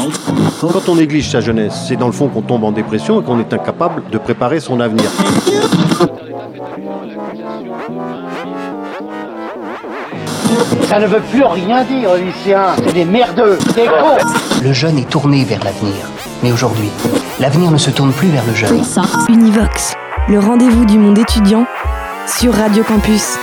Quand on néglige sa jeunesse, c'est dans le fond qu'on tombe en dépression et qu'on est incapable de préparer son avenir. Ça ne veut plus rien dire, lycéens. C'est des merdeux, des cons. Le jeune est tourné vers l'avenir. Mais aujourd'hui, l'avenir ne se tourne plus vers le jeune. Univox, le rendez-vous du monde étudiant sur Radio Campus.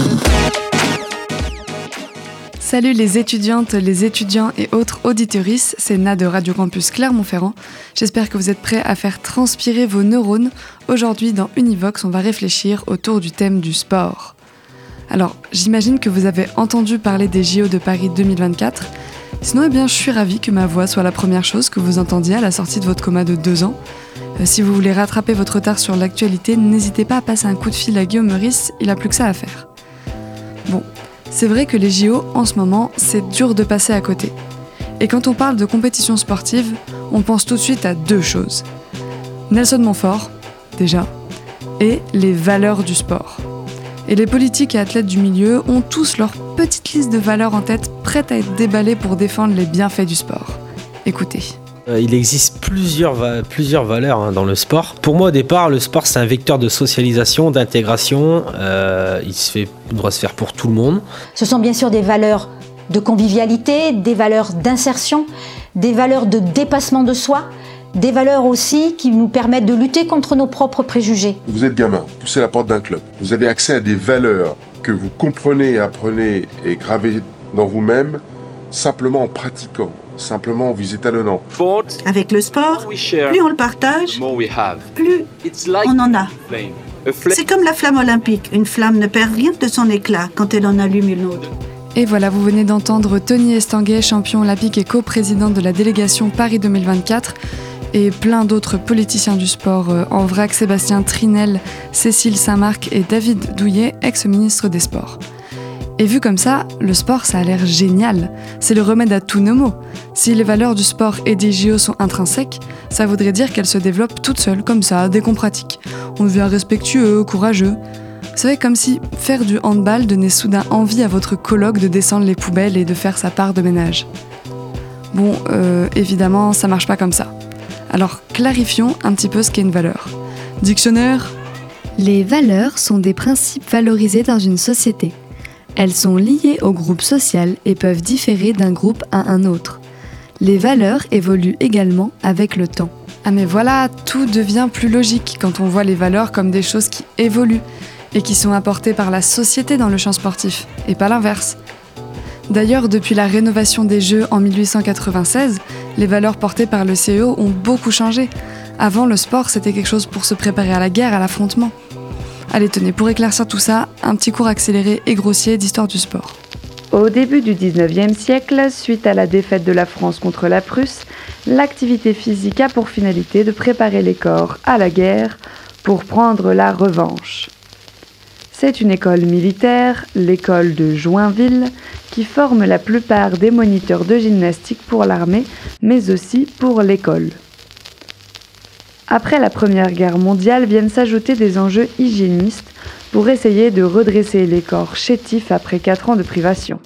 Salut les étudiantes, les étudiants et autres auditrices, c'est Na de Radio Campus Clermont-Ferrand. J'espère que vous êtes prêts à faire transpirer vos neurones. Aujourd'hui, dans Univox, on va réfléchir autour du thème du sport. Alors, j'imagine que vous avez entendu parler des JO de Paris 2024. Sinon, je suis ravie que ma voix soit la première chose que vous entendiez à la sortie de votre coma de 2 ans. Si vous voulez rattraper votre retard sur l'actualité, n'hésitez pas à passer un coup de fil à Guillaume Meurice, il a plus que ça à faire. Bon, c'est vrai que les JO, en ce moment, c'est dur de passer à côté. Et quand on parle de compétition sportive, on pense tout de suite à 2 choses. Nelson Montfort, déjà, et les valeurs du sport. Et les politiques et athlètes du milieu ont tous leur petite liste de valeurs en tête, prêtes à être déballées pour défendre les bienfaits du sport. Écoutez. Il existe plusieurs valeurs dans le sport. Pour moi, au départ, le sport, c'est un vecteur de socialisation, d'intégration. Il doit se faire pour tout le monde. Ce sont bien sûr des valeurs de convivialité, des valeurs d'insertion, des valeurs de dépassement de soi, des valeurs aussi qui nous permettent de lutter contre nos propres préjugés. Vous êtes gamin, poussez la porte d'un club. Vous avez accès à des valeurs que vous comprenez, apprenez et gravez dans vous-même simplement en pratiquant. Simplement en vous étalonnant. Avec le sport, plus on le partage, plus on en a. C'est comme la flamme olympique. Une flamme ne perd rien de son éclat quand elle en allume une autre. Et voilà, vous venez d'entendre Tony Estanguet, champion olympique et co-président de la délégation Paris 2024, et plein d'autres politiciens du sport, en vrac, Sébastien Trinel, Cécile Saint-Marc et David Douillet, ex-ministre des Sports. Et vu comme ça, le sport, ça a l'air génial. C'est le remède à tous nos maux. Si les valeurs du sport et des JO sont intrinsèques, ça voudrait dire qu'elles se développent toutes seules, comme ça, dès qu'on pratique. On devient respectueux, courageux. Vous savez, comme si faire du handball donnait soudain envie à votre coloc de descendre les poubelles et de faire sa part de ménage. Bon, évidemment, ça marche pas comme ça. Alors, clarifions un petit peu ce qu'est une valeur. Dictionnaire ? Les valeurs sont des principes valorisés dans une société. Elles sont liées au groupe social et peuvent différer d'un groupe à un autre. Les valeurs évoluent également avec le temps. Ah mais voilà, tout devient plus logique quand on voit les valeurs comme des choses qui évoluent et qui sont apportées par la société dans le champ sportif, et pas l'inverse. D'ailleurs, depuis la rénovation des Jeux en 1896, les valeurs portées par le CEO ont beaucoup changé. Avant, le sport, c'était quelque chose pour se préparer à la guerre, à l'affrontement. Allez, tenez, pour éclaircir tout ça, un petit cours accéléré et grossier d'histoire du sport. Au début du 19e siècle, suite à la défaite de la France contre la Prusse, l'activité physique a pour finalité de préparer les corps à la guerre pour prendre la revanche. C'est une école militaire, l'école de Joinville, qui forme la plupart des moniteurs de gymnastique pour l'armée, mais aussi pour l'école. Après la Première Guerre mondiale viennent s'ajouter des enjeux hygiénistes pour essayer de redresser les corps chétifs après 4 ans de privation.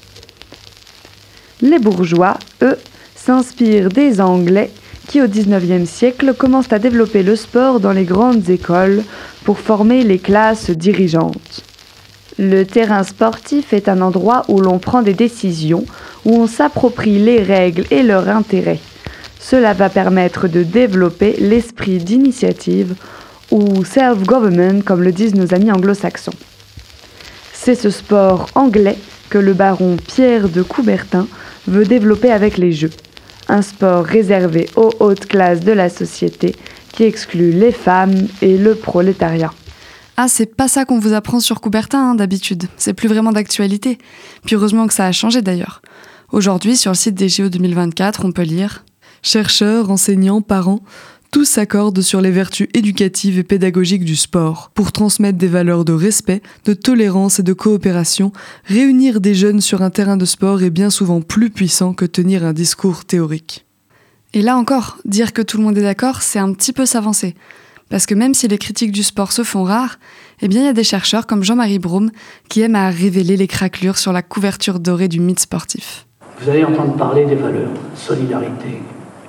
Les bourgeois, eux, s'inspirent des Anglais qui, au XIXe siècle, commencent à développer le sport dans les grandes écoles pour former les classes dirigeantes. Le terrain sportif est un endroit où l'on prend des décisions, où on s'approprie les règles et leur intérêt. Cela va permettre de développer l'esprit d'initiative ou self-government, comme le disent nos amis anglo-saxons. C'est ce sport anglais que le baron Pierre de Coubertin veut développer avec les Jeux. Un sport réservé aux hautes classes de la société qui exclut les femmes et le prolétariat. Ah, c'est pas ça qu'on vous apprend sur Coubertin, d'habitude. C'est plus vraiment d'actualité. Puis heureusement que ça a changé d'ailleurs. Aujourd'hui, sur le site des JO 2024, on peut lire « Chercheurs, enseignants, parents, tous s'accordent sur les vertus éducatives et pédagogiques du sport pour transmettre des valeurs de respect, de tolérance et de coopération. Réunir des jeunes sur un terrain de sport est bien souvent plus puissant que tenir un discours théorique. » Et là encore, dire que tout le monde est d'accord, c'est un petit peu s'avancer. Parce que même si les critiques du sport se font rares, eh bien il y a des chercheurs comme Jean-Marie Brome qui aiment à révéler les craquelures sur la couverture dorée du mythe sportif. Vous allez entendre parler des valeurs, solidarité,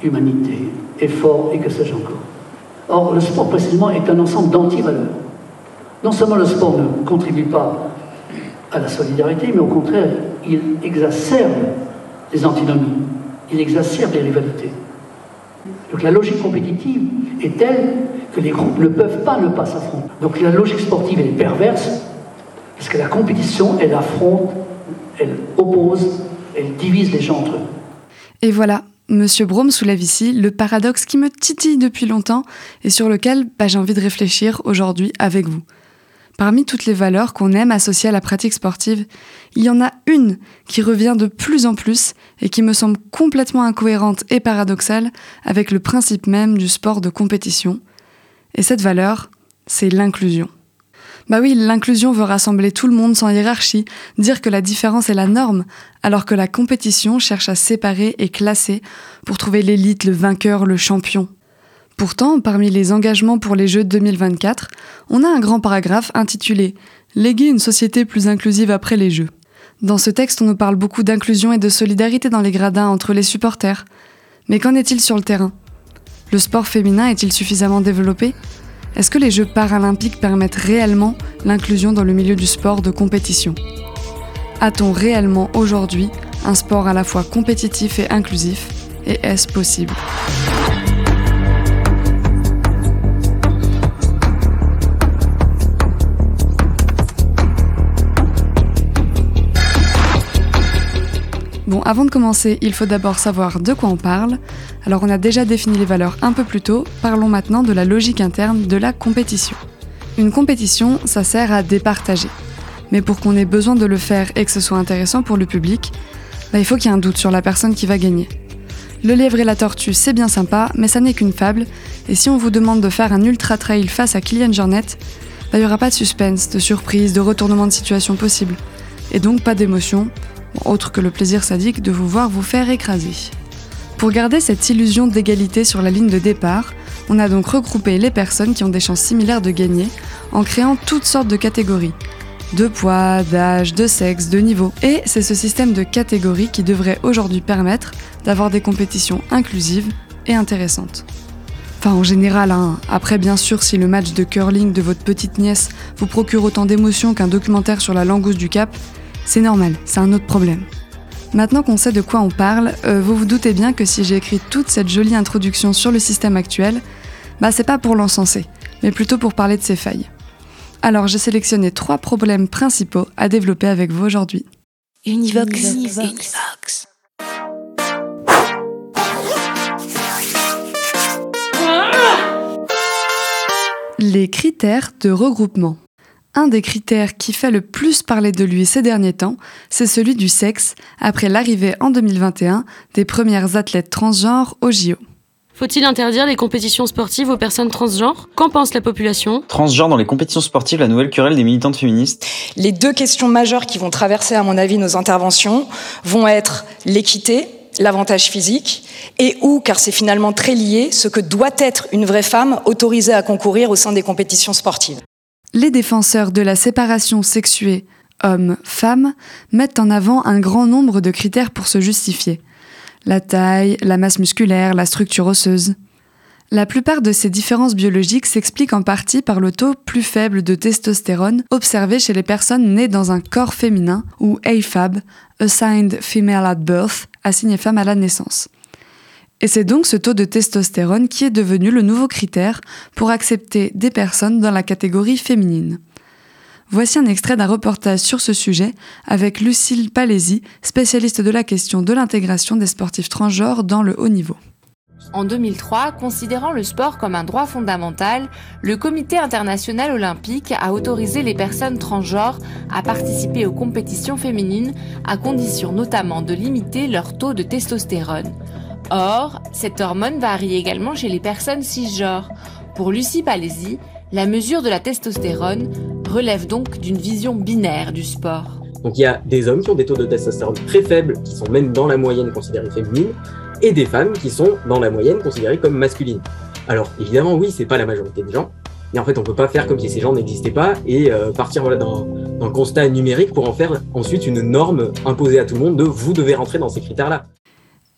humanité, effort et que sais-je encore. Or, le sport précisément est un ensemble d'anti-valeurs. Non seulement le sport ne contribue pas à la solidarité, mais au contraire, il exacerbe les antinomies, il exacerbe les rivalités. Donc la logique compétitive est telle que les groupes ne peuvent pas ne pas s'affronter. Donc la logique sportive, elle est perverse, parce que la compétition, elle affronte, elle oppose, elle divise les gens entre eux. Et voilà, Monsieur Braun soulève ici le paradoxe qui me titille depuis longtemps et sur lequel j'ai envie de réfléchir aujourd'hui avec vous. Parmi toutes les valeurs qu'on aime associer à la pratique sportive, il y en a une qui revient de plus en plus et qui me semble complètement incohérente et paradoxale avec le principe même du sport de compétition. Et cette valeur, c'est l'inclusion. Bah oui, l'inclusion veut rassembler tout le monde sans hiérarchie, dire que la différence est la norme, alors que la compétition cherche à séparer et classer pour trouver l'élite, le vainqueur, le champion. Pourtant, parmi les engagements pour les Jeux de 2024, on a un grand paragraphe intitulé « Léguer une société plus inclusive après les Jeux ». Dans ce texte, on nous parle beaucoup d'inclusion et de solidarité dans les gradins entre les supporters. Mais qu'en est-il sur le terrain ? Le sport féminin est-il suffisamment développé ? Est-ce que les Jeux paralympiques permettent réellement l'inclusion dans le milieu du sport de compétition ? A-t-on réellement aujourd'hui un sport à la fois compétitif et inclusif ? Et est-ce possible ? Bon, avant de commencer, il faut d'abord savoir de quoi on parle. Alors on a déjà défini les valeurs un peu plus tôt, parlons maintenant de la logique interne de la compétition. Une compétition, ça sert à départager. Mais pour qu'on ait besoin de le faire et que ce soit intéressant pour le public, il faut qu'il y ait un doute sur la personne qui va gagner. Le lièvre et la tortue, c'est bien sympa, mais ça n'est qu'une fable, et si on vous demande de faire un ultra trail face à Kylian Jornet, il n'y aura pas de suspense, de surprise, de retournement de situation possible, et donc pas d'émotion, autre que le plaisir sadique de vous voir vous faire écraser. Pour garder cette illusion d'égalité sur la ligne de départ, on a donc regroupé les personnes qui ont des chances similaires de gagner en créant toutes sortes de catégories. De poids, d'âge, de sexe, de niveau. Et c'est ce système de catégories qui devrait aujourd'hui permettre d'avoir des compétitions inclusives et intéressantes. Enfin, en général, hein. Après, bien sûr, si le match de curling de votre petite nièce vous procure autant d'émotions qu'un documentaire sur la langouste du Cap, c'est normal, c'est un autre problème. Maintenant qu'on sait de quoi on parle, vous vous doutez bien que si j'ai écrit toute cette jolie introduction sur le système actuel, c'est pas pour l'encenser, mais plutôt pour parler de ses failles. Alors j'ai sélectionné 3 problèmes principaux à développer avec vous aujourd'hui. Univox. Les critères de regroupement. Un des critères qui fait le plus parler de lui ces derniers temps, c'est celui du sexe, après l'arrivée en 2021 des premières athlètes transgenres au JO. Faut-il interdire les compétitions sportives aux personnes transgenres ? Qu'en pense la population ? Transgenre dans les compétitions sportives, la nouvelle querelle des militantes féministes. Les 2 questions majeures qui vont traverser, à mon avis, nos interventions vont être l'équité, l'avantage physique, et car c'est finalement très lié, ce que doit être une vraie femme autorisée à concourir au sein des compétitions sportives. Les défenseurs de la séparation sexuée homme-femme mettent en avant un grand nombre de critères pour se justifier. La taille, la masse musculaire, la structure osseuse. La plupart de ces différences biologiques s'expliquent en partie par le taux plus faible de testostérone observé chez les personnes nées dans un corps féminin, ou AFAB, Assigned Female at Birth, assigné femme à la naissance. Et c'est donc ce taux de testostérone qui est devenu le nouveau critère pour accepter des personnes dans la catégorie féminine. Voici un extrait d'un reportage sur ce sujet avec Lucille Palesi, spécialiste de la question de l'intégration des sportifs transgenres dans le haut niveau. En 2003, considérant le sport comme un droit fondamental, le Comité international olympique a autorisé les personnes transgenres à participer aux compétitions féminines, à condition notamment de limiter leur taux de testostérone. Or, cette hormone varie également chez les personnes cisgenres. Pour Lucie Palesi, la mesure de la testostérone relève donc d'une vision binaire du sport. Donc il y a des hommes qui ont des taux de testostérone très faibles, qui sont même dans la moyenne considérée féminine, et des femmes qui sont dans la moyenne considérées comme masculines. Alors évidemment, oui, c'est pas la majorité des gens, mais en fait on peut pas faire comme si ces gens n'existaient pas et partir d'un constat numérique pour en faire ensuite une norme imposée à tout le monde de vous devez rentrer dans ces critères-là.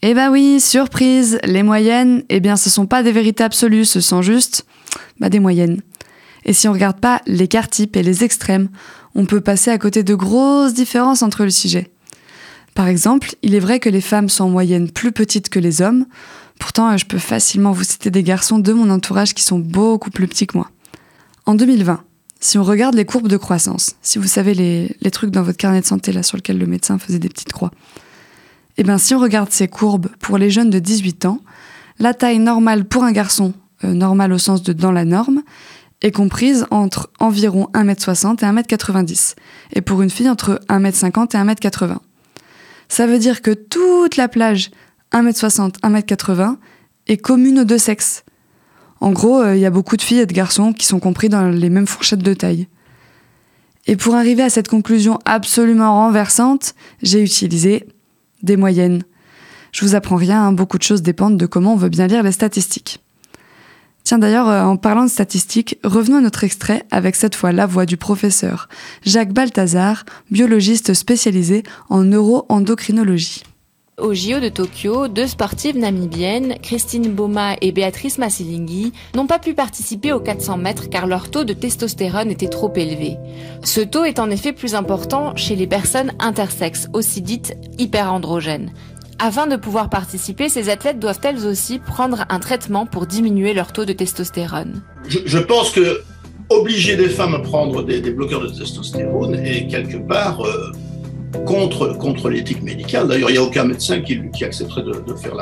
Eh ben oui, surprise, les moyennes, eh bien ce sont pas des vérités absolues, ce sont juste des moyennes. Et si on regarde pas l'écart type et les extrêmes, on peut passer à côté de grosses différences entre le sujet. Par exemple, il est vrai que les femmes sont en moyenne plus petites que les hommes, pourtant je peux facilement vous citer des garçons de mon entourage qui sont beaucoup plus petits que moi. En 2020, si on regarde les courbes de croissance, si vous savez les trucs dans votre carnet de santé là sur lequel le médecin faisait des petites croix, eh bien si on regarde ces courbes pour les jeunes de 18 ans, la taille normale pour un garçon, normale au sens de dans la norme, est comprise entre environ 1m60 et 1m90, et pour une fille entre 1m50 et 1m80. Ça veut dire que toute la plage 1m60, 1m80 est commune aux deux sexes. En gros, il y a beaucoup de filles et de garçons qui sont compris dans les mêmes fourchettes de taille. Et pour arriver à cette conclusion absolument renversante, j'ai utilisé des moyennes. Je vous apprends rien, beaucoup de choses dépendent de comment on veut bien lire les statistiques. Tiens d'ailleurs, en parlant de statistiques, revenons à notre extrait avec cette fois la voix du professeur Jacques Balthazar, biologiste spécialisé en neuroendocrinologie. Au JO de Tokyo, 2 sportives namibiennes, Christine Boma et Béatrice Masilingi, n'ont pas pu participer aux 400 mètres car leur taux de testostérone était trop élevé. Ce taux est en effet plus important chez les personnes intersexes, aussi dites hyperandrogènes. Afin de pouvoir participer, ces athlètes doivent elles aussi prendre un traitement pour diminuer leur taux de testostérone. Je pense que obliger les femmes à prendre des bloqueurs de testostérone est quelque part contre l'éthique médicale. D'ailleurs, il n'y a aucun médecin qui accepterait de faire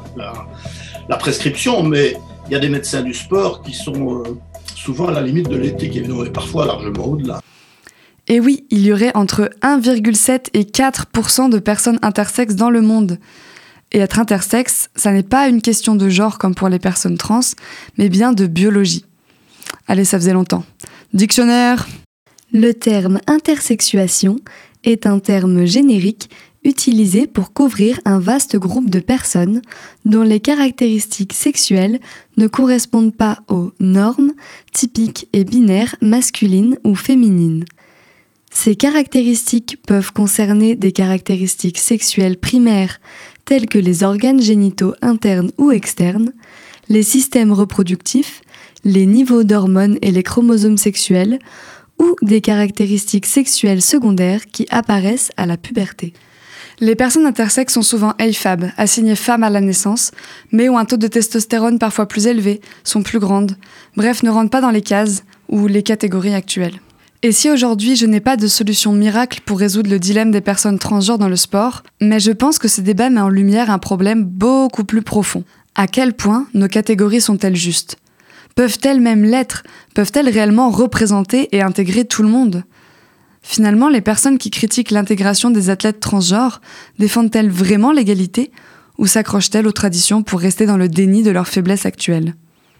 la prescription, mais il y a des médecins du sport qui sont souvent à la limite de l'éthique, évidemment, et parfois largement au-delà. Et oui, il y aurait entre 1,7 et 4% de personnes intersexes dans le monde. Et être intersexe, ça n'est pas une question de genre comme pour les personnes trans, mais bien de biologie. Allez, ça faisait longtemps. Dictionnaire. Le terme intersexuation est un terme générique utilisé pour couvrir un vaste groupe de personnes dont les caractéristiques sexuelles ne correspondent pas aux normes typiques et binaires masculines ou féminines. Ces caractéristiques peuvent concerner des caractéristiques sexuelles primaires telles que les organes génitaux internes ou externes, les systèmes reproductifs, les niveaux d'hormones et les chromosomes sexuels, ou des caractéristiques sexuelles secondaires qui apparaissent à la puberté. Les personnes intersexes sont souvent AFAB, assignées femmes à la naissance, mais ont un taux de testostérone parfois plus élevé, sont plus grandes, bref ne rentrent pas dans les cases ou les catégories actuelles. Et si aujourd'hui je n'ai pas de solution miracle pour résoudre le dilemme des personnes transgenres dans le sport, mais je pense que ce débat met en lumière un problème beaucoup plus profond. À quel point nos catégories sont-elles justes ? Peuvent-elles même l'être ? Peuvent-elles réellement représenter et intégrer tout le monde ? Finalement, les personnes qui critiquent l'intégration des athlètes transgenres défendent-elles vraiment l'égalité ou s'accrochent-elles aux traditions pour rester dans le déni de leur faiblesse actuelle ?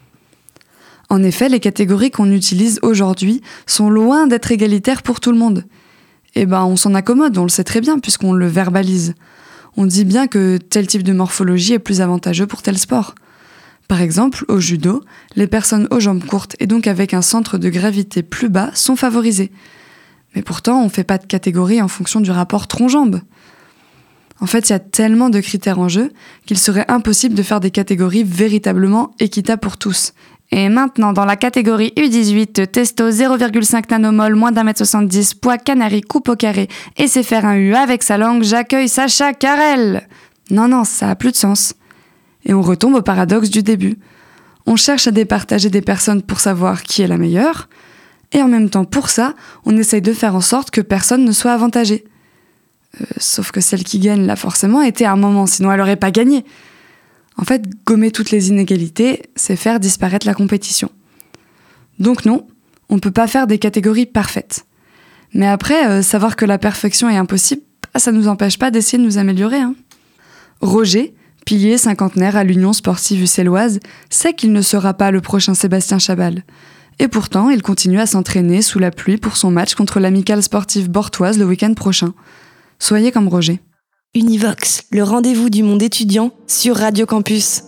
En effet, les catégories qu'on utilise aujourd'hui sont loin d'être égalitaires pour tout le monde. On s'en accommode, on le sait très bien puisqu'on le verbalise. On dit bien que tel type de morphologie est plus avantageux pour tel sport. Par exemple, au judo, les personnes aux jambes courtes et donc avec un centre de gravité plus bas sont favorisées. Mais pourtant, on ne fait pas de catégorie en fonction du rapport tronc-jambe. En fait, il y a tellement de critères en jeu qu'il serait impossible de faire des catégories véritablement équitables pour tous. Et maintenant, dans la catégorie U18, testo 0,5 nanomol, moins d'1m70, poids canari, coupe au carré, et sait faire un U avec sa langue, j'accueille Sacha Carrel. Non, ça a plus de sens. Et on retombe au paradoxe du début. On cherche à départager des personnes pour savoir qui est la meilleure, et en même temps, pour ça, on essaye de faire en sorte que personne ne soit avantagé. Sauf que celle qui gagne, là, forcément, était à un moment, sinon elle n'aurait pas gagné. En fait, gommer toutes les inégalités, c'est faire disparaître la compétition. Donc non, on ne peut pas faire des catégories parfaites. Mais après, savoir que la perfection est impossible, ça ne nous empêche pas d'essayer de nous améliorer. Roger, pilier cinquantenaire à l'Union sportive uccelloise, sait qu'il ne sera pas le prochain Sébastien Chabal. Et pourtant, il continue à s'entraîner sous la pluie pour son match contre l'amicale sportive bortoise le week-end prochain. Soyez comme Roger. Univox, le rendez-vous du monde étudiant sur Radio Campus.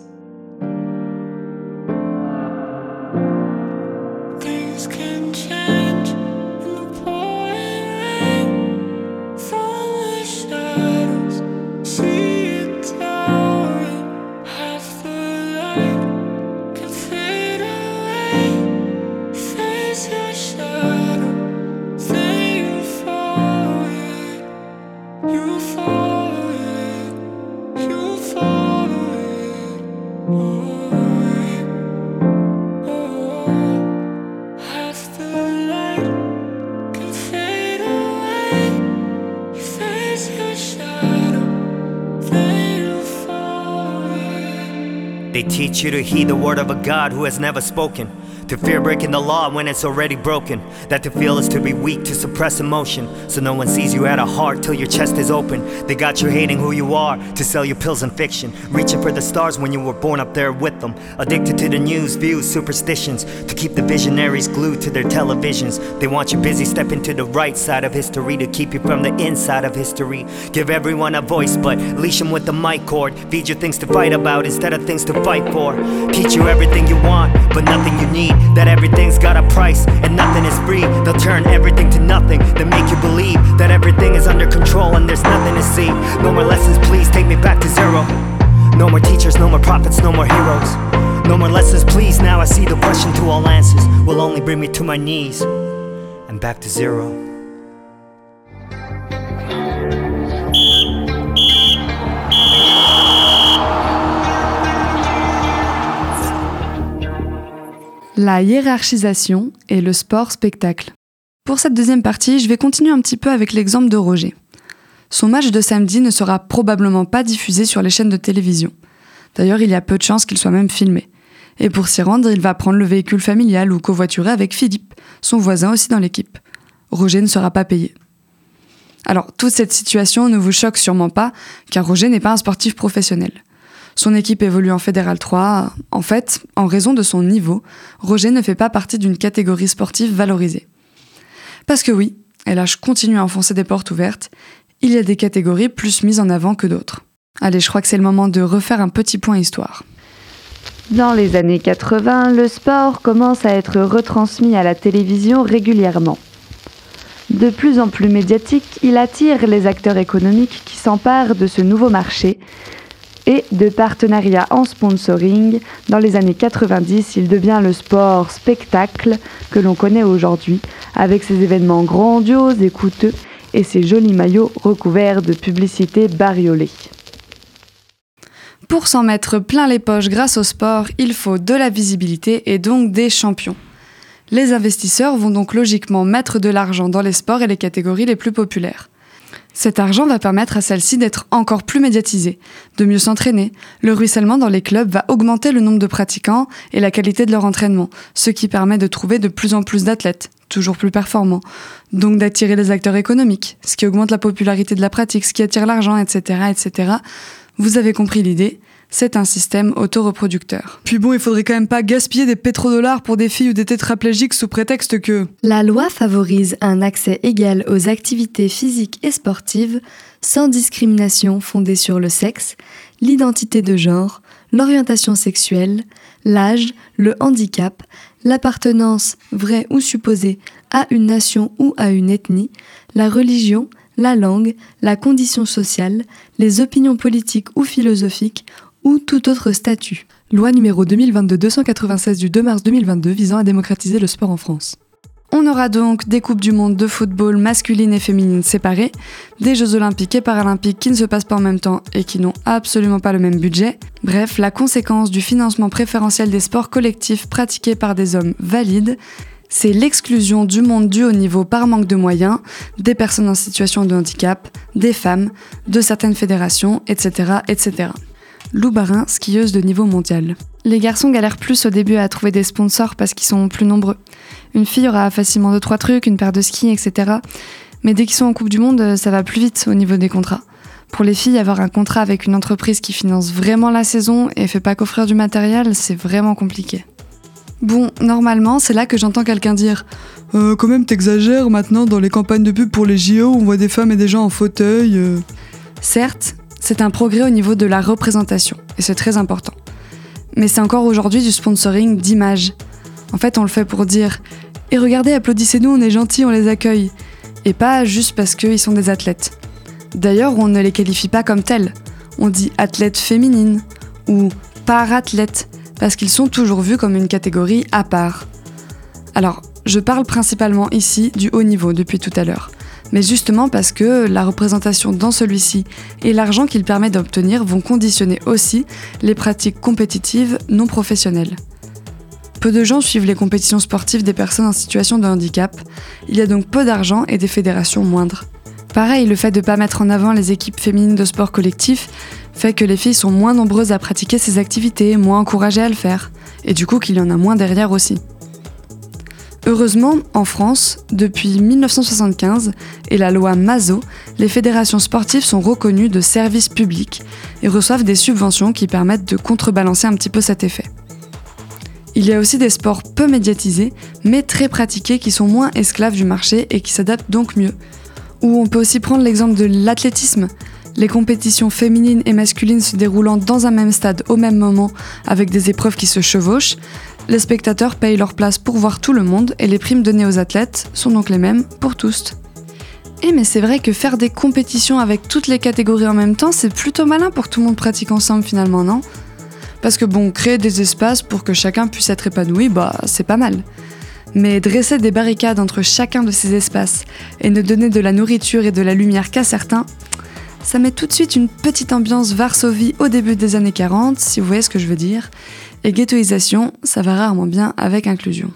See it down. They teach you to heed the word of a God who has never spoken, to fear breaking the law when it's already broken, that to feel is to be weak, to suppress emotion, so no one sees you at a heart till your chest is open. They got you hating who you are, to sell you pills and fiction, reaching for the stars when you were born up there with them, addicted to the news, views, superstitions, to keep the visionaries glued to their televisions. They want you busy stepping to the right side of history, to keep you from the inside of history. Give everyone a voice, but leash them with the mic cord. Feed you things to fight about instead of things to fight for. Teach you everything you want, but nothing you need, that everything's got a price and nothing is free. They'll turn everything to nothing, they make you believe that everything is under control and there's nothing to see. No more lessons, please take me back to zero. No more teachers, no more prophets, no more heroes. No more lessons, please. Now I see the question to all answers will only bring me to my knees and back to zero. La hiérarchisation et le sport-spectacle. Pour cette deuxième partie, je vais continuer un petit peu avec l'exemple de Roger. Son match de samedi ne sera probablement pas diffusé sur les chaînes de télévision. D'ailleurs, il y a peu de chances qu'il soit même filmé. Et pour s'y rendre, il va prendre le véhicule familial ou covoiturer avec Philippe, son voisin aussi dans l'équipe. Roger ne sera pas payé. Alors, toute cette situation ne vous choque sûrement pas, car Roger n'est pas un sportif professionnel. Son équipe évolue en Fédéral 3. En fait, en raison de son niveau, Roger ne fait pas partie d'une catégorie sportive valorisée. Parce que oui, et là je continue à enfoncer des portes ouvertes, il y a des catégories plus mises en avant que d'autres. Allez, je crois que c'est le moment de refaire un petit point histoire. Dans les années 80, le sport commence à être retransmis à la télévision régulièrement. De plus en plus médiatique, il attire les acteurs économiques qui s'emparent de ce nouveau marché. Et de partenariat en sponsoring, dans les années 90, il devient le sport spectacle que l'on connaît aujourd'hui, avec ses événements grandioses et coûteux et ses jolis maillots recouverts de publicités bariolées. Pour s'en mettre plein les poches grâce au sport, il faut de la visibilité et donc des champions. Les investisseurs vont donc logiquement mettre de l'argent dans les sports et les catégories les plus populaires. Cet argent va permettre à celles-ci d'être encore plus médiatisées, de mieux s'entraîner. Le ruissellement dans les clubs va augmenter le nombre de pratiquants et la qualité de leur entraînement, ce qui permet de trouver de plus en plus d'athlètes, toujours plus performants. Donc d'attirer les acteurs économiques, ce qui augmente la popularité de la pratique, ce qui attire l'argent, etc., etc. Vous avez compris l'idée, c'est un système autoreproducteur. Puis bon, il faudrait quand même pas gaspiller des pétrodollars pour des filles ou des tétraplégiques sous prétexte que... La loi favorise un accès égal aux activités physiques et sportives, sans discrimination fondée sur le sexe, l'identité de genre, l'orientation sexuelle, l'âge, le handicap, l'appartenance, vraie ou supposée, à une nation ou à une ethnie, la religion, la langue, la condition sociale, les opinions politiques ou philosophiques, ou tout autre statut. Loi numéro 2022-296 du 2 mars 2022 visant à démocratiser le sport en France. On aura donc des Coupes du Monde de football masculines et féminines séparées, des Jeux Olympiques et Paralympiques qui ne se passent pas en même temps et qui n'ont absolument pas le même budget. Bref, la conséquence du financement préférentiel des sports collectifs pratiqués par des hommes valides, c'est l'exclusion du monde du haut niveau par manque de moyens, des personnes en situation de handicap, des femmes, de certaines fédérations, etc., etc. Lou Barin, skieuse de niveau mondial. Les garçons galèrent plus au début à trouver des sponsors parce qu'ils sont plus nombreux. Une fille aura facilement 2-3 trucs, une paire de skis, etc. Mais dès qu'ils sont en Coupe du Monde, ça va plus vite au niveau des contrats. Pour les filles, avoir un contrat avec une entreprise qui finance vraiment la saison et fait pas qu'offrir du matériel, c'est vraiment compliqué. Bon, normalement, c'est là que j'entends quelqu'un dire « Quand même, t'exagères maintenant dans les campagnes de pub pour les JO où on voit des femmes et des gens en fauteuil. Certes, c'est un progrès au niveau de la représentation, et c'est très important. Mais c'est encore aujourd'hui du sponsoring d'image. En fait, on le fait pour dire « Et regardez, applaudissez-nous, on est gentils, on les accueille. » Et pas juste parce qu'ils sont des athlètes. D'ailleurs, on ne les qualifie pas comme tels. On dit « athlètes féminines » ou « parathlètes », parce qu'ils sont toujours vus comme une catégorie à part. Alors, je parle principalement ici du haut niveau depuis tout à l'heure. mais justement parce que la représentation dans celui-ci et l'argent qu'il permet d'obtenir vont conditionner aussi les pratiques compétitives non professionnelles. Peu de gens suivent les compétitions sportives des personnes en situation de handicap, il y a donc peu d'argent et des fédérations moindres. Pareil, le fait de ne pas mettre en avant les équipes féminines de sport collectif fait que les filles sont moins nombreuses à pratiquer ces activités, moins encouragées à le faire, et du coup qu'il y en a moins derrière aussi. Heureusement, en France, depuis 1975 et la loi Mazo, les fédérations sportives sont reconnues de services publics et reçoivent des subventions qui permettent de contrebalancer un petit peu cet effet. Il y a aussi des sports peu médiatisés, mais très pratiqués qui sont moins esclaves du marché et qui s'adaptent donc mieux. Ou on peut aussi prendre l'exemple de l'athlétisme. Les compétitions féminines et masculines se déroulant dans un même stade au même moment avec des épreuves qui se chevauchent, les spectateurs payent leur place pour voir tout le monde et les primes données aux athlètes sont donc les mêmes pour tous. Mais c'est vrai que faire des compétitions avec toutes les catégories en même temps, c'est plutôt malin pour que tout le monde pratique ensemble finalement, non ? Parce que créer des espaces pour que chacun puisse être épanoui, c'est pas mal. Mais dresser des barricades entre chacun de ces espaces et ne donner de la nourriture et de la lumière qu'à certains, ça met tout de suite une petite ambiance Varsovie au début des années 40, si vous voyez ce que je veux dire. Et ghettoisation, ça va rarement bien avec inclusion.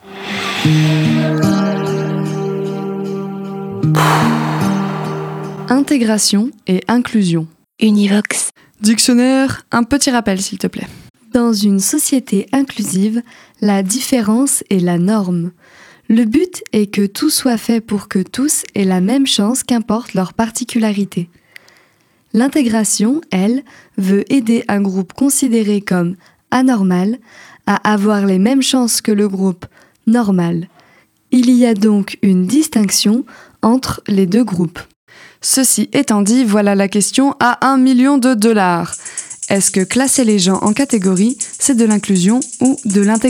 Intégration et inclusion. Univox. Dictionnaire, un petit rappel s'il te plaît. Dans une société inclusive, la différence est la norme. Le but est que tout soit fait pour que tous aient la même chance qu'importe leur particularité. L'intégration, elle, veut aider un groupe considéré comme anormal à avoir les mêmes chances que le groupe normal. Il y a donc une distinction entre les deux groupes. Ceci étant dit, voilà la question à $1 million. Est-ce que classer les gens en catégories, c'est de l'inclusion ou de l'intégration ?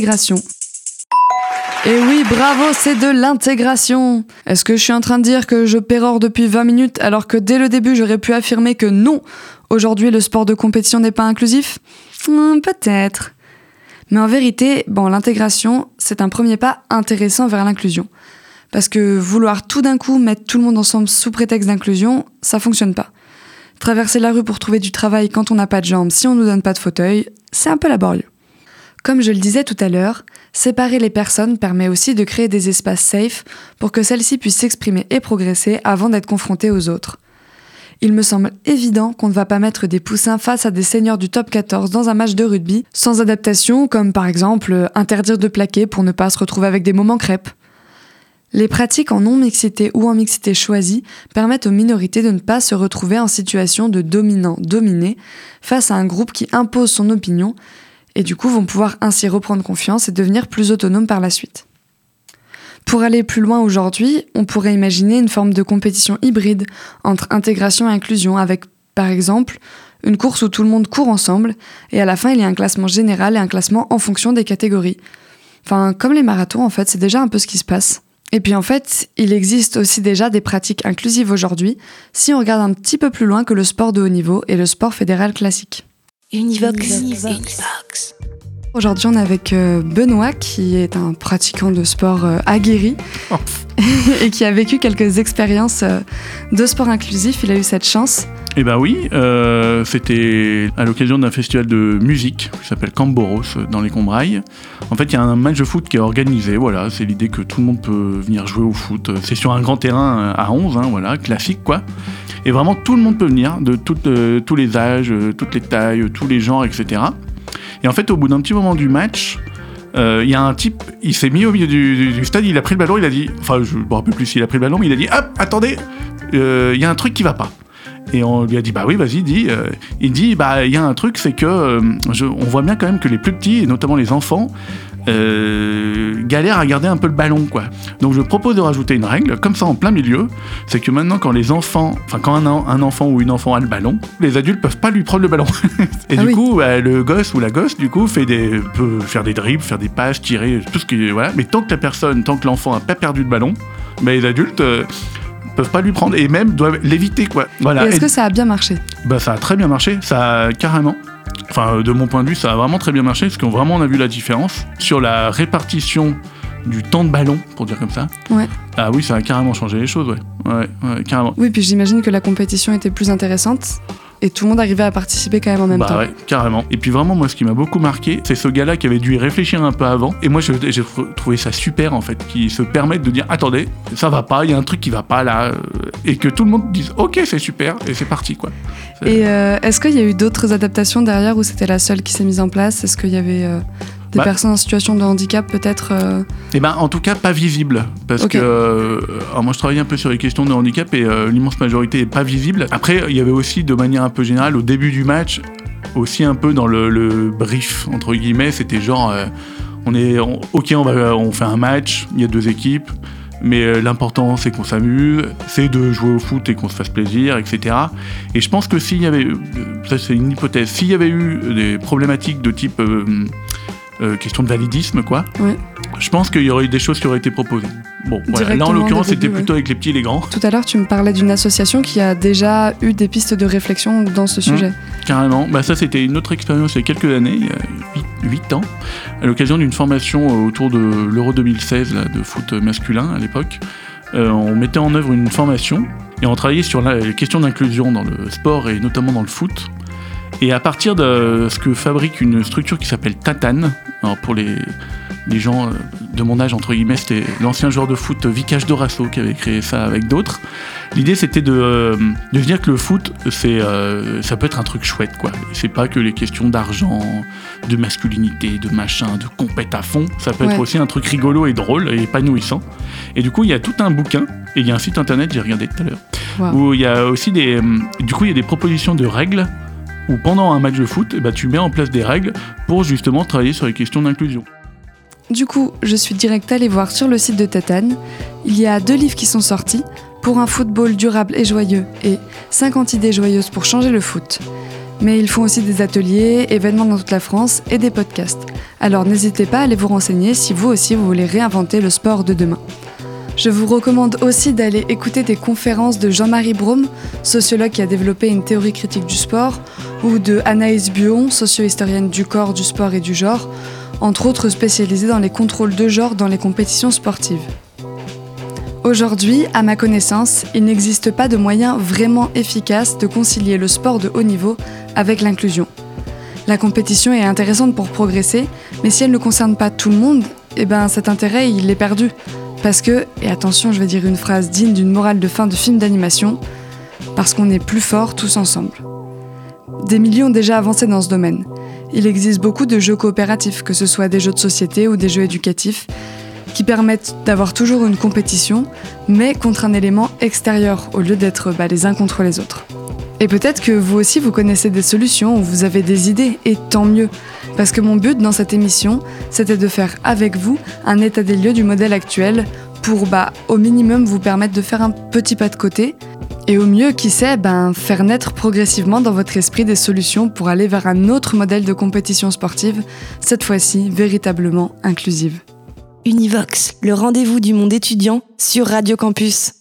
Et oui, bravo, c'est de l'intégration. Est-ce que je suis en train de dire que je pérore depuis 20 minutes alors que dès le début j'aurais pu affirmer que non, aujourd'hui le sport de compétition n'est pas inclusif ? Peut-être. Mais en vérité, l'intégration, c'est un premier pas intéressant vers l'inclusion. Parce que vouloir tout d'un coup mettre tout le monde ensemble sous prétexte d'inclusion, ça fonctionne pas. Traverser la rue pour trouver du travail quand on n'a pas de jambes, si on nous donne pas de fauteuil, c'est un peu laborieux. Comme je le disais tout à l'heure, séparer les personnes permet aussi de créer des espaces safe pour que celles-ci puissent s'exprimer et progresser avant d'être confrontées aux autres. Il me semble évident qu'on ne va pas mettre des poussins face à des seniors du top 14 dans un match de rugby sans adaptation, comme par exemple interdire de plaquer pour ne pas se retrouver avec des moments crêpes. Les pratiques en non-mixité ou en mixité choisie permettent aux minorités de ne pas se retrouver en situation de dominant-dominé face à un groupe qui impose son opinion et du coup vont pouvoir ainsi reprendre confiance et devenir plus autonomes par la suite. Pour aller plus loin aujourd'hui, on pourrait imaginer une forme de compétition hybride entre intégration et inclusion avec, par exemple, une course où tout le monde court ensemble et à la fin il y a un classement général et un classement en fonction des catégories. Enfin, comme les marathons en fait, c'est déjà un peu ce qui se passe. Et puis en fait, il existe aussi déjà des pratiques inclusives aujourd'hui si on regarde un petit peu plus loin que le sport de haut niveau et le sport fédéral classique. Univox. Aujourd'hui, on est avec Benoît, qui est un pratiquant de sport aguerri et qui a vécu quelques expériences de sport inclusif. Il a eu cette chance. Eh ben oui, c'était à l'occasion d'un festival de musique qui s'appelle Camboros dans les Combrailles. En fait, il y a un match de foot qui est organisé, voilà, c'est l'idée que tout le monde peut venir jouer au foot. C'est sur un grand terrain à 11, voilà, classique quoi. Et vraiment, tout le monde peut venir, de tous les âges, toutes les tailles, tous les genres, etc. Et en fait, au bout d'un petit moment du match, il y a un type, il s'est mis au milieu du stade, il a pris le ballon, il a dit, enfin je ne me rappelle plus s'il a pris le ballon, mais il a dit, hop, attendez, il y a un truc qui va pas. Et on lui a dit, bah oui, vas-y, dis. Il dit, bah il y a un truc, c'est que on voit bien quand même que les plus petits, et notamment les enfants, galèrent à garder un peu le ballon, quoi. Donc je propose de rajouter une règle, comme ça en plein milieu, c'est que maintenant quand les enfants, enfin quand un enfant ou une enfant a le ballon, les adultes peuvent pas lui prendre le ballon. Et du coup, le gosse ou la gosse, du coup, peut faire des dribbles, faire des passes, tirer, tout ce qui, voilà. Mais tant que l'enfant a pas perdu le ballon, bah, les adultes peuvent pas lui prendre et même doivent l'éviter, quoi. Voilà. Et est-ce que ça a bien marché ? Bah ça a très bien marché, ça a carrément. Enfin, de mon point de vue, ça a vraiment très bien marché parce qu'on a vu la différence sur la répartition du temps de ballon, pour dire comme ça. Ouais. Ah oui, ça a carrément changé les choses, ouais, carrément. Oui, puis j'imagine que la compétition était plus intéressante. Et tout le monde arrivait à participer quand même en même temps. Ouais, carrément. Et puis vraiment, moi, ce qui m'a beaucoup marqué, c'est ce gars-là qui avait dû y réfléchir un peu avant. Et moi, j'ai trouvé ça super, en fait, qu'il se permette de dire « Attendez, ça va pas, il y a un truc qui va pas, là. » Et que tout le monde dise « Ok, c'est super, et c'est parti, quoi. » Et est-ce qu'il y a eu d'autres adaptations derrière, ou c'était la seule qui s'est mise en place ? Est-ce qu'il y avait des personnes en situation de handicap, peut-être Eh ben, en tout cas, pas visible. Parce que alors moi, je travaille un peu sur les questions de handicap et l'immense majorité n'est pas visible. Après, il y avait aussi, de manière un peu générale, au début du match, aussi un peu dans le brief, entre guillemets, c'était genre, on fait un match, il y a 2 équipes, mais l'important, c'est qu'on s'amuse, c'est de jouer au foot et qu'on se fasse plaisir, etc. Et je pense que s'il y avait, ça c'est une hypothèse, s'il y avait eu des problématiques de type question de validisme, quoi, je pense qu'il y aurait eu des choses qui auraient été proposées. Bon, voilà. Là, en l'occurrence, c'était plutôt avec les petits et les grands. Tout à l'heure, tu me parlais d'une association qui a déjà eu des pistes de réflexion dans ce sujet. Carrément. Ça, c'était une autre expérience il y a quelques années, il y a 8 ans, à l'occasion d'une formation autour de l'Euro 2016 là, de foot masculin à l'époque. On mettait en œuvre une formation et on travaillait sur les questions d'inclusion dans le sport et notamment dans le foot. Et à partir de ce que fabrique une structure qui s'appelle Tatane, alors pour les gens de mon âge, entre guillemets, c'était l'ancien joueur de foot Vikash Dorasso qui avait créé ça avec d'autres. L'idée, c'était de se dire que le foot, ça peut être un truc chouette, quoi. C'est pas que les questions d'argent, de masculinité, de machin, de compète à fond. Ça peut être aussi un truc rigolo et drôle et épanouissant. Et du coup, il y a tout un bouquin et il y a un site internet, j'ai regardé tout à l'heure, où il y a aussi il y a des propositions de règles où pendant un match de foot, tu mets en place des règles pour justement travailler sur les questions d'inclusion. Du coup, je suis direct allée voir sur le site de Tatane. Il y a 2 livres qui sont sortis, Pour un football durable et joyeux et 50 idées joyeuses pour changer le foot. Mais ils font aussi des ateliers, événements dans toute la France et des podcasts. Alors n'hésitez pas à aller vous renseigner si vous aussi vous voulez réinventer le sport de demain. Je vous recommande aussi d'aller écouter des conférences de Jean-Marie Brome, sociologue qui a développé une théorie critique du sport, ou de Anaïs Buon, socio-historienne du corps, du sport et du genre, entre autres spécialisée dans les contrôles de genre dans les compétitions sportives. Aujourd'hui, à ma connaissance, il n'existe pas de moyen vraiment efficace de concilier le sport de haut niveau avec l'inclusion. La compétition est intéressante pour progresser, mais si elle ne concerne pas tout le monde, cet intérêt, il est perdu. Parce que, et attention, je vais dire une phrase digne d'une morale de fin de film d'animation, parce qu'on est plus forts tous ensemble. Des milieux ont déjà avancé dans ce domaine. Il existe beaucoup de jeux coopératifs, que ce soit des jeux de société ou des jeux éducatifs, qui permettent d'avoir toujours une compétition, mais contre un élément extérieur, au lieu d'être les uns contre les autres. Et peut-être que vous aussi vous connaissez des solutions ou vous avez des idées, et tant mieux. Parce que mon but dans cette émission, c'était de faire avec vous un état des lieux du modèle actuel pour, au minimum, vous permettre de faire un petit pas de côté. Et au mieux, qui sait, faire naître progressivement dans votre esprit des solutions pour aller vers un autre modèle de compétition sportive, cette fois-ci véritablement inclusive. Univox, le rendez-vous du monde étudiant sur Radio Campus.